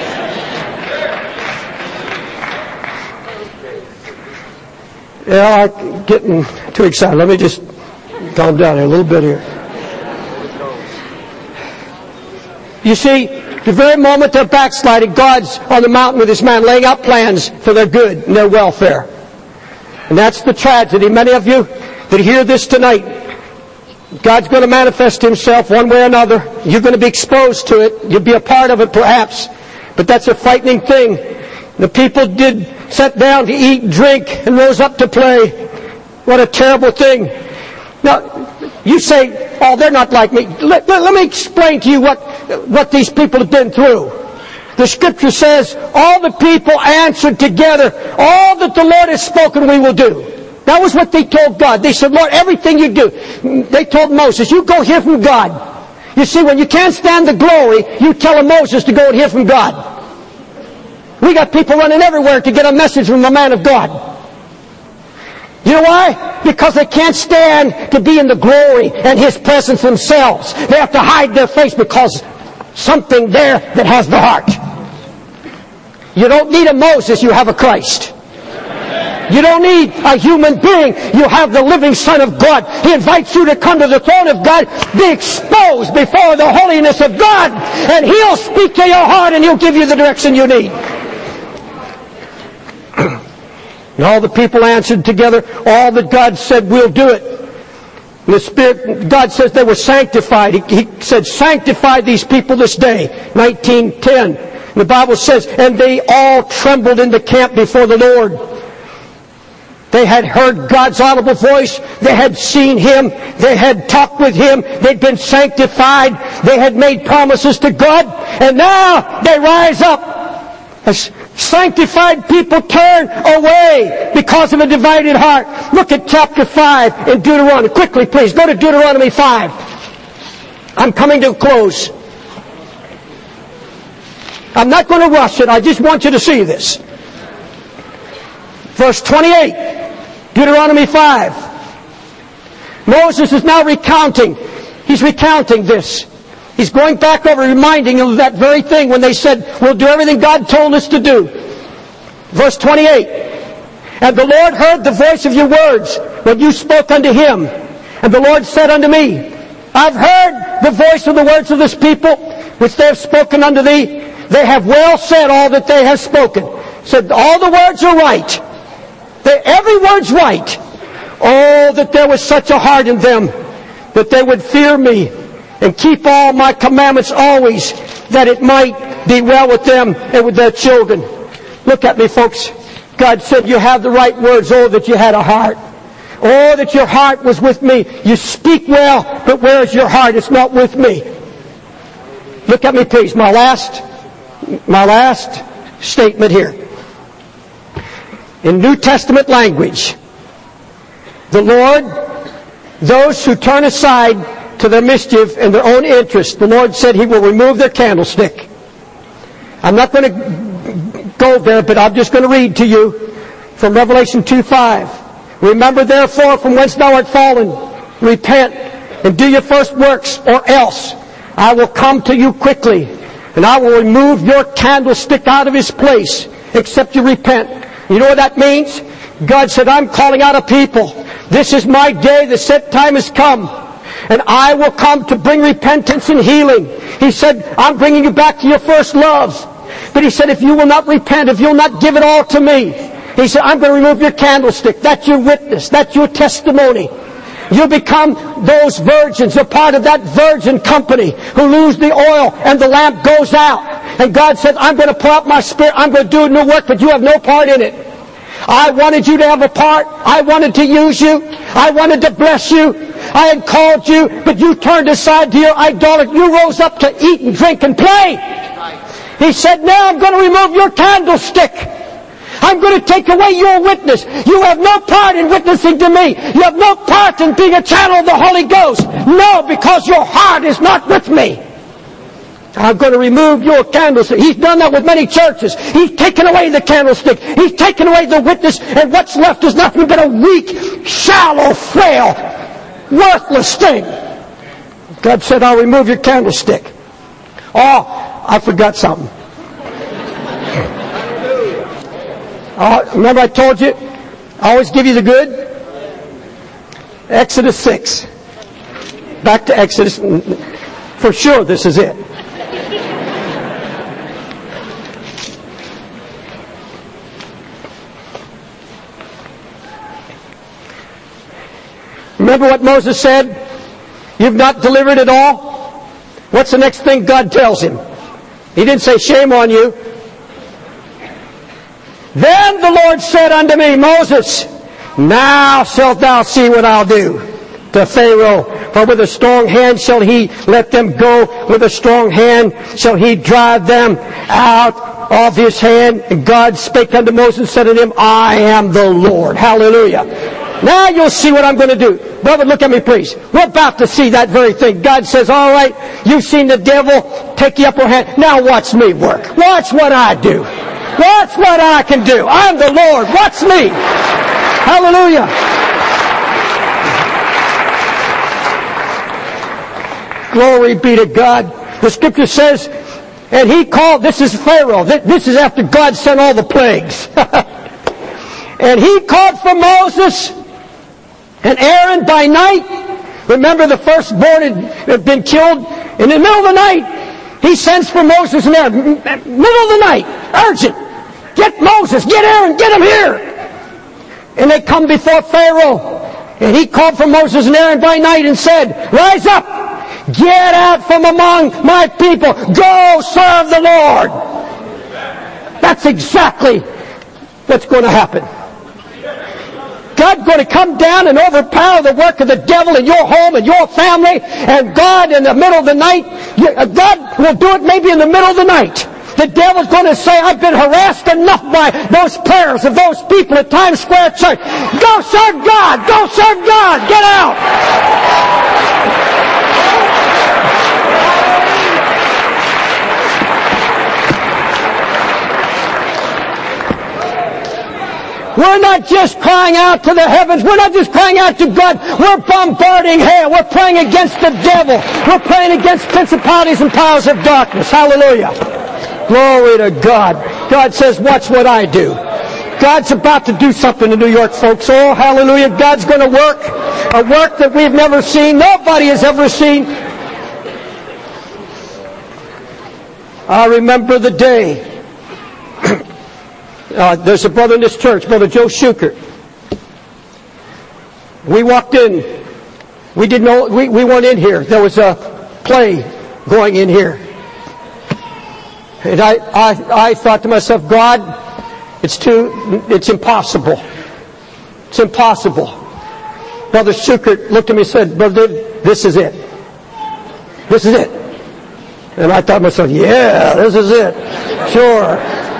Speaker 3: Yeah, I'm getting too excited. Let me just calm down here a little bit here. You see, the very moment they're backsliding, God's on the mountain with His man laying out plans for their good and their welfare. And that's the tragedy. Many of you that hear this tonight, God's going to manifest Himself one way or another. You're going to be exposed to it. You'll be a part of it perhaps. But that's a frightening thing. The people did sit down to eat, drink, and rose up to play. What a terrible thing. Now, you say, oh, they're not like me. Let me explain to you what these people have been through. The Scripture says, all the people answered together, all that the Lord has spoken we will do. That was what they told God. They said, Lord, everything you do. They told Moses, you go hear from God. You see, when you can't stand the glory, you tell Moses to go and hear from God. We got people running everywhere to get a message from the man of God. You know why? Because they can't stand to be in the glory and His presence themselves. They have to hide their face because something there that has the heart. You don't need a Moses, you have a Christ. You don't need a human being. You have the living Son of God. He invites you to come to the throne of God, be exposed before the holiness of God, and He'll speak to your heart and He'll give you the direction you need. And all the people answered together, all that God said, we'll do it. And the Spirit, God says they were sanctified. He said, sanctify these people this day. 19:10. And the Bible says, and they all trembled in the camp before the Lord. They had heard God's audible voice. They had seen Him. They had talked with Him. They'd been sanctified. They had made promises to God. And now they rise up. As sanctified people turn away because of a divided heart. Look at chapter 5 in Deuteronomy. Quickly, please. Go to Deuteronomy 5. I'm coming to a close. I'm not going to rush it. I just want you to see this. Verse 28. Deuteronomy 5. Moses is now recounting. He's recounting this. He's going back over, reminding them of that very thing when they said, we'll do everything God told us to do. Verse 28. And the Lord heard the voice of your words when you spoke unto Him. And the Lord said unto me, I've heard the voice of the words of this people, which they have spoken unto thee. They have well said all that they have spoken. Said all the words are right. Every word's right. Oh, that there was such a heart in them, that they would fear me and keep all my commandments always, that it might be well with them and with their children. Look at me, folks. God said, you have the right words. Oh, that you had a heart. Oh, that your heart was with me. You speak well, but where is your heart? It's not with me. Look at me, please. My last statement here. In New Testament language, the Lord, those who turn aside to their mischief and their own interest, the Lord said He will remove their candlestick. I'm not going to go there, but I'm just going to read to you from Revelation 2:5. Remember therefore from whence thou art fallen. repent and do your first works, or else I will come to you quickly, and I will remove your candlestick out of his place, except you repent. You know what that means? God said, I'm calling out a people. This is my day. The set time has come. And I will come to bring repentance and healing. He said, I'm bringing you back to your first loves. But he said, if you will not repent, if you'll not give it all to me, he said, I'm going to remove your candlestick. That's your witness. That's your testimony. You'll become those virgins. You're part of that virgin company who lose the oil and the lamp goes out. And God said, I'm going to pour out my Spirit. I'm going to do a new work, but you have no part in it. I wanted you to have a part. I wanted to use you. I wanted to bless you. I had called you, but you turned aside to your idolatry. You rose up to eat and drink and play. He said, now I'm going to remove your candlestick. I'm going to take away your witness. You have no part in witnessing to me. You have no part in being a channel of the Holy Ghost. No, because your heart is not with me. I'm going to remove your candlestick. He's done that with many churches. He's taken away the candlestick. He's taken away the witness, and what's left is nothing but a weak, shallow, frail, worthless thing. God said, I'll remove your candlestick. Oh, I forgot something. Remember I told you, I always give you the good? Exodus 6. Back to Exodus. For sure, this is it. Remember what Moses said? You've not delivered it all? What's the next thing God tells him? He didn't say, shame on you. Then the Lord said unto me, Moses, now shalt thou see what I'll do to Pharaoh. For with a strong hand shall he let them go. With a strong hand shall he drive them out of his hand. And God spake unto Moses and said unto him, I am the Lord. Hallelujah. Now you'll see what I'm going to do. Brother, look at me, please. We're about to see that very thing. God says, all right, you've seen the devil take the upper hand. Now watch me work. Watch what I do. Watch what I can do. I'm the Lord. Watch me. Hallelujah. Glory be to God. The scripture says, and he called, this is Pharaoh. This is after God sent all the plagues. And he called for Moses and Aaron by night. Remember, the firstborn had been killed. In the middle of the night, he sends for Moses and Aaron. Middle of the night. Urgent. Get Moses. Get Aaron. Get them here. And they come before Pharaoh. And he called for Moses and Aaron by night and said, rise up. Get out from among my people. Go serve the Lord. That's exactly what's going to happen. God's going to come down and overpower the work of the devil in your home and your family. And God, in the middle of the night, God will do it maybe in the middle of the night. The devil's going to say, I've been harassed enough by those prayers of those people at Times Square Church. Go serve God. Go serve God. Get out. We're not just crying out to the heavens. We're not just crying out to God. We're bombarding hell. We're praying against the devil. We're praying against principalities and powers of darkness. Hallelujah. Glory to God. God says, watch what I do. God's about to do something in New York, folks. Oh, hallelujah. God's going to work. A work that we've never seen. Nobody has ever seen. I remember the day. There's a brother in this church, Brother Joe Schuchert. We walked in. We didn't know. We weren't in here. There was a play going in here. And I thought to myself, God, it's impossible. It's impossible. Brother Schuchert looked at me and said, Brother, this is it. This is it. And I thought to myself, yeah, this is it. Sure.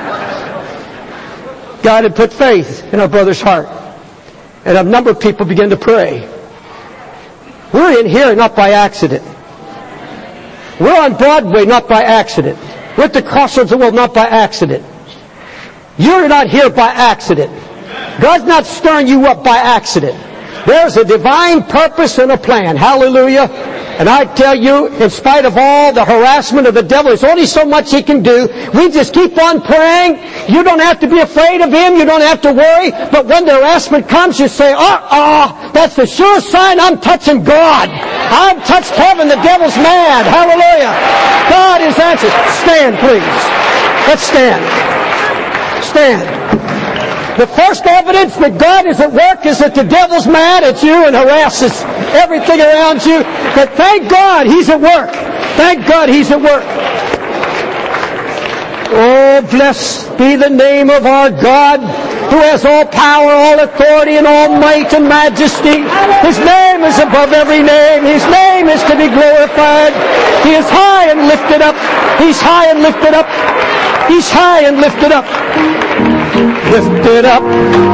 Speaker 3: God had put faith in our brother's heart. And a number of people began to pray. We're in here not by accident. We're on Broadway not by accident. We're at the crossroads of the world not by accident. You're not here by accident. God's not stirring you up by accident. There's a divine purpose and a plan. Hallelujah. And I tell you, in spite of all the harassment of the devil, there's only so much he can do. We just keep on praying. You don't have to be afraid of him. You don't have to worry. But when the harassment comes, you say, that's the sure sign I'm touching God. I've touched heaven. The devil's mad. Hallelujah. God is answered. Stand, please. Let's stand. Stand. The first evidence that God is at work is that the devil's mad at you and harasses everything around you. But thank God He's at work. Thank God He's at work. Oh, blessed be the name of our God, who has all power, all authority, and all might and majesty. His name is above every name. His name is to be glorified. He is high and lifted up. He's high and lifted up. He's high and lifted up. Lifted up.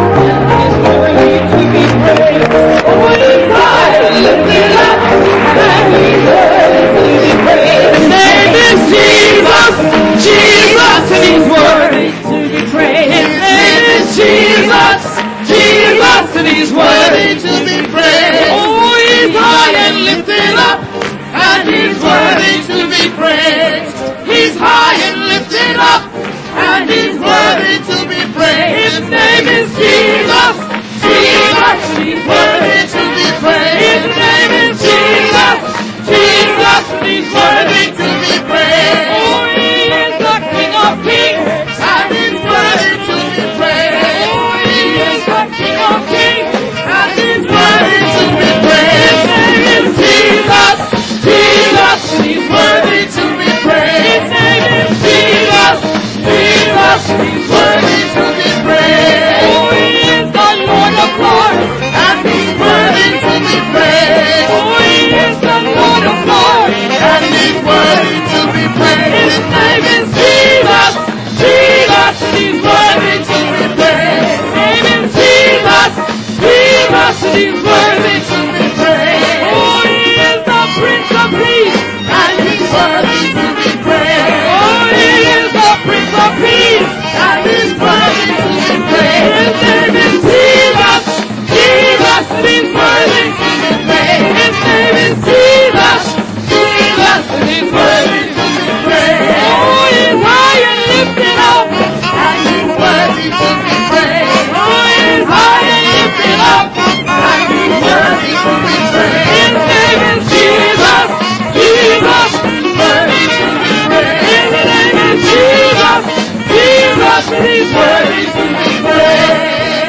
Speaker 4: His name is Jesus, Jesus, and He's worthy to be praised. His name is Jesus, Jesus, and He's worthy to be praised. Oh, He's high and lifted up, and He's worthy to be praised. He's high and lifted up, and He's worthy to be praised. His name is Jesus, Jesus, He's worthy to be praised. His name is Jesus, Jesus, He's worthy to be praised. Oh, He is the King of Kings, and He's worthy to be praised. Oh, He is the King of Kings, and He's worthy to be praised. His name is Jesus, Jesus, He's worthy to be praised. His name is Jesus, Jesus, He's worthy to be praised. Oh, He is the Lord of Lords, and He's worthy to be praised. Oh, He is the Lord of Lords, and He's worthy to be praised. His name is Jesus, Jesus, He's worthy to be praised. His name is Jesus, Jesus, He's worthy to be praised. Oh, He is the Prince of Peace, and He's worthy to be praised. Oh, He is the Prince of Peace, and He's worthy to be praised. His name is Jesus, Jesus, He's worthy to be praised. His name is Jesus, Jesus, He's worthy to be praised. Oh, He's high and lifted up, and He's worthy to be praised. Oh, He's high and lifted up, and He's worthy to be praised. His name is Jesus, Jesus, He's worthy to be praised. His name is Jesus, Jesus, He's worthy to be praised.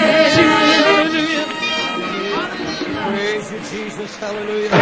Speaker 3: Praise you, Jesus. Hallelujah.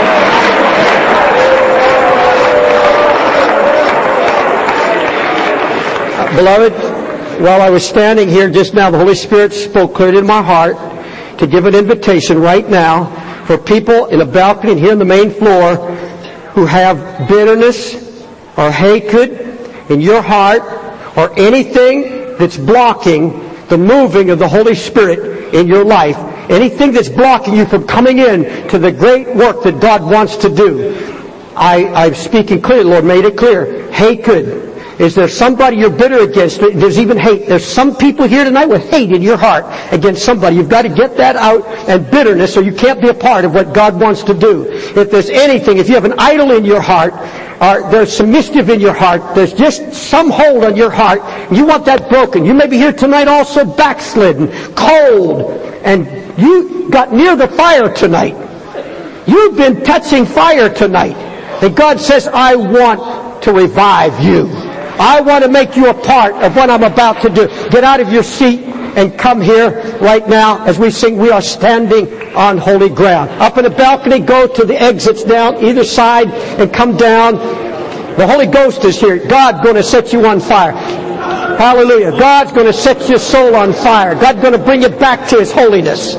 Speaker 3: Beloved, while I was standing here just now, the Holy Spirit spoke clearly in my heart to give an invitation right now for people in a balcony and here on the main floor who have bitterness or hatred in your heart or anything that's blocking the moving of the Holy Spirit in your life. Anything that's blocking you from coming in to the great work that God wants to do. I'm speaking clearly. The Lord made it clear. Hatred. Is there somebody you're bitter against? There's even hate. There's some people here tonight with hate in your heart against somebody. You've got to get that out, and bitterness, so you can't be a part of what God wants to do. If there's anything, if you have an idol in your heart, or there's some mischief in your heart, there's just some hold on your heart, and you want that broken. You may be here tonight also backslidden, cold, and you got near the fire tonight. You've been touching fire tonight. And God says, I want to revive you. I want to make you a part of what I'm about to do. Get out of your seat and come here right now as we sing, We Are Standing on Holy Ground. Up in the balcony, go to the exits down either side and come down. The Holy Ghost is here. God's going to set you on fire. Hallelujah. God's going to set your soul on fire. God's going to bring you back to His holiness.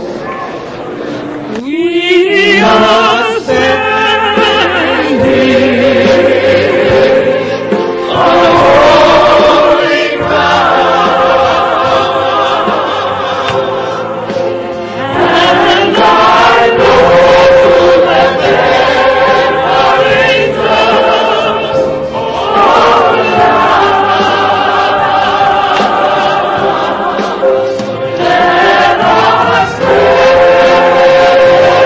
Speaker 4: We are standing holy ground, and I know that there are angels all around. Let us pray.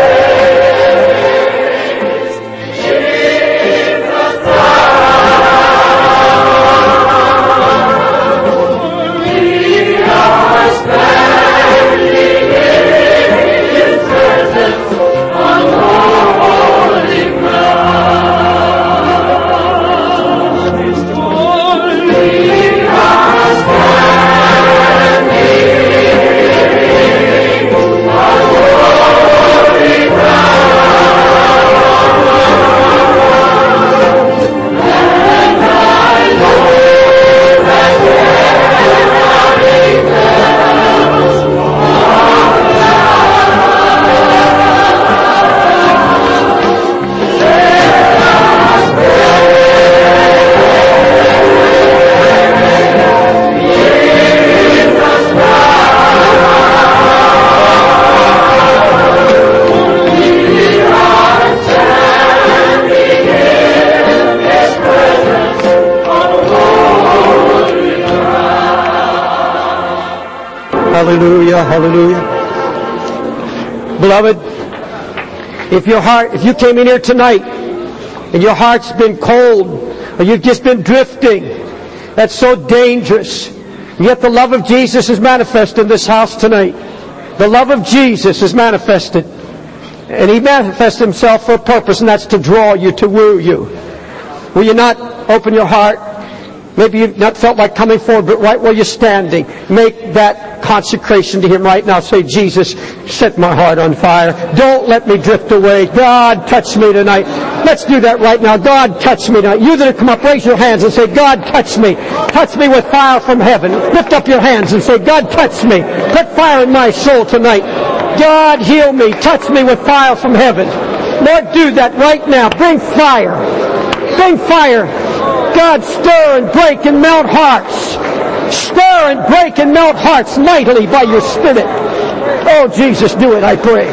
Speaker 3: Hallelujah, hallelujah. Beloved, if you came in here tonight and your heart's been cold, or you've just been drifting, that's so dangerous. Yet the love of Jesus is manifest in this house tonight. The love of Jesus is manifested. And He manifests Himself for a purpose, and that's to draw you, to woo you. Will you not open your heart? Maybe you've not felt like coming forward, but right where you're standing, make that consecration to Him right now. Say, Jesus, set my heart on fire. Don't let me drift away. God, touch me tonight. Let's do that right now. God, touch me tonight. You that have come up, raise your hands and say, God, touch me. Touch me with fire from heaven. Lift up your hands and say, God, touch me. Put fire in my soul tonight. God, heal me. Touch me with fire from heaven. Lord, do that right now. Bring fire. Bring fire. God, stir and break and melt hearts. Stir and break and melt hearts mightily by your Spirit. Oh, Jesus, do it, I pray.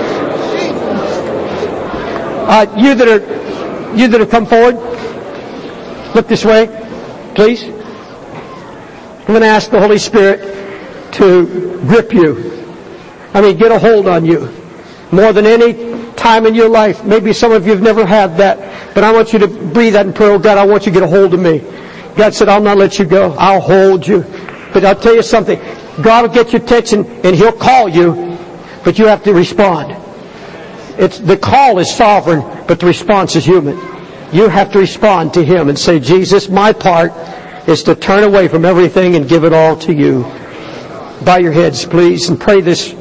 Speaker 3: You that have come forward, look this way, please. I'm going to ask the Holy Spirit to grip you. Get a hold on you. More than any time in your life. Maybe some of you have never had that. But I want you to breathe that in prayer. Oh, God, I want you to get a hold of me. God said, I'll not let you go. I'll hold you. But I'll tell you something. God will get your attention and He'll call you. But you have to respond. The call is sovereign, but the response is human. You have to respond to Him and say, Jesus, my part is to turn away from everything and give it all to you. Bow your heads, please, and pray this.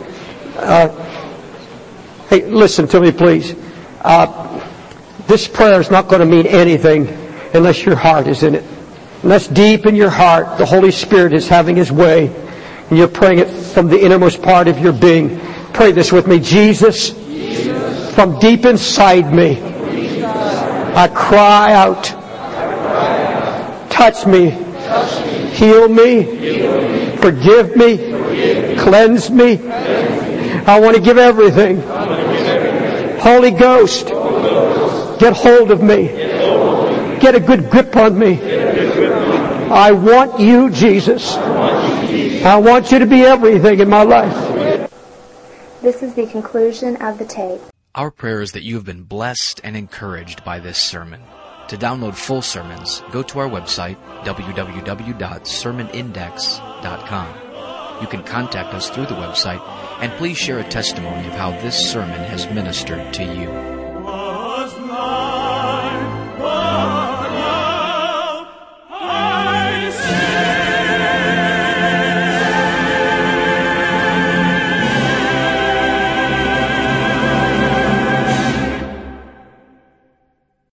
Speaker 3: Hey, listen to me, please. This prayer is not going to mean anything unless your heart is in it. Unless deep in your heart the Holy Spirit is having His way and you're praying it from the innermost part of your being. Pray this with me. Jesus, from deep inside me, I cry out. Touch me. Heal me. Forgive me. Cleanse me. I want to give everything. Holy Ghost, get hold of me. Get a good grip on me. I want you, Jesus. I want you to be everything in my life.
Speaker 2: This is the conclusion of the tape.
Speaker 1: Our prayer is that you have been blessed and encouraged by this sermon. To download full sermons, go to our website, www.sermonindex.com. You can contact us through the website, and please share a testimony of how this sermon has ministered to you.